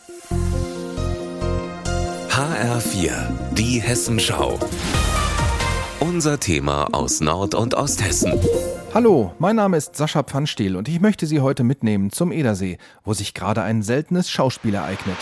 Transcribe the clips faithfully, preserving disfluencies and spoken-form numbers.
H R vier, die Hessenschau. Unser Thema aus Nord- und Osthessen. Hallo, mein Name ist Sascha Pfannstiel und ich möchte Sie heute mitnehmen zum Edersee, wo sich gerade ein seltenes Schauspiel ereignet.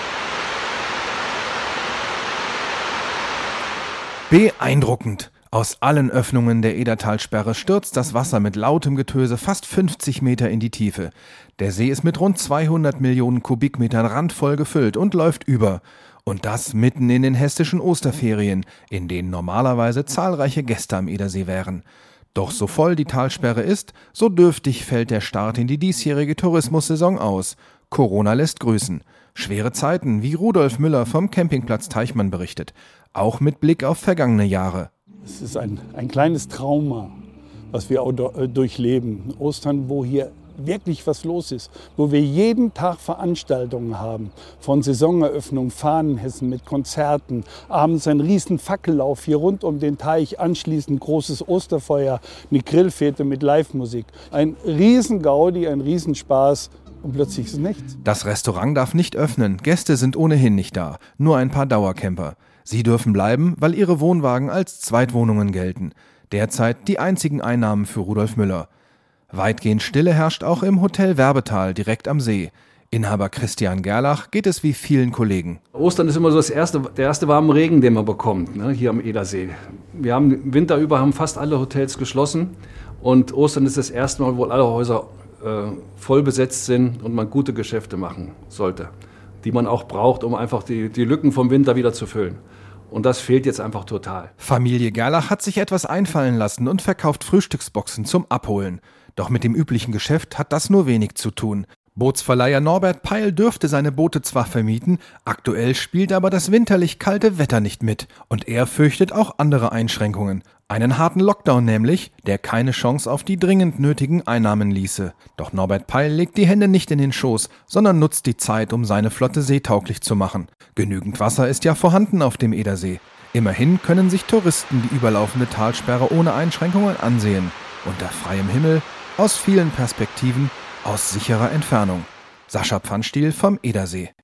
Beeindruckend! Aus allen Öffnungen der Edertalsperre stürzt das Wasser mit lautem Getöse fast fünfzig Meter in die Tiefe. Der See ist mit rund zweihundert Millionen Kubikmetern randvoll gefüllt und läuft über. Und das mitten in den hessischen Osterferien, in denen normalerweise zahlreiche Gäste am Edersee wären. Doch so voll die Talsperre ist, so dürftig fällt der Start in die diesjährige Tourismussaison aus. Corona lässt grüßen. Schwere Zeiten, wie Rudolf Müller vom Campingplatz Teichmann berichtet. Auch mit Blick auf vergangene Jahre. Es ist ein, ein kleines Trauma, was wir auch durchleben. Ostern, wo hier wirklich was los ist, wo wir jeden Tag Veranstaltungen haben, von Saisoneröffnung, Fahnenhessen mit Konzerten, abends ein riesen Fackellauf hier rund um den Teich, anschließend großes Osterfeuer, eine Grillfete mit Live-Musik. Ein riesen Gaudi, ein Riesenspaß. Und plötzlich ist es nichts. Das Restaurant darf nicht öffnen, Gäste sind ohnehin nicht da, nur ein paar Dauercamper. Sie dürfen bleiben, weil ihre Wohnwagen als Zweitwohnungen gelten. Derzeit die einzigen Einnahmen für Rudolf Müller. Weitgehend Stille herrscht auch im Hotel Werbetal direkt am See. Inhaber Christian Gerlach geht es wie vielen Kollegen. Ostern ist immer so das erste, der erste warme Regen, den man bekommt, ne, hier am Edersee. Wir haben im Winter über haben fast alle Hotels geschlossen und Ostern ist das erste Mal, wo alle Häuser äh, voll besetzt sind und man gute Geschäfte machen sollte, die man auch braucht, um einfach die, die Lücken vom Winter wieder zu füllen. Und das fehlt jetzt einfach total. Familie Gerlach hat sich etwas einfallen lassen und verkauft Frühstücksboxen zum Abholen. Doch mit dem üblichen Geschäft hat das nur wenig zu tun. Bootsverleiher Norbert Peil dürfte seine Boote zwar vermieten, aktuell spielt aber das winterlich kalte Wetter nicht mit. Und er fürchtet auch andere Einschränkungen. Einen harten Lockdown nämlich, der keine Chance auf die dringend nötigen Einnahmen ließe. Doch Norbert Peil legt die Hände nicht in den Schoß, sondern nutzt die Zeit, um seine Flotte seetauglich zu machen. Genügend Wasser ist ja vorhanden auf dem Edersee. Immerhin können sich Touristen die überlaufende Talsperre ohne Einschränkungen ansehen. Unter freiem Himmel, aus vielen Perspektiven, aus sicherer Entfernung. Sascha Pfannstiel vom Edersee.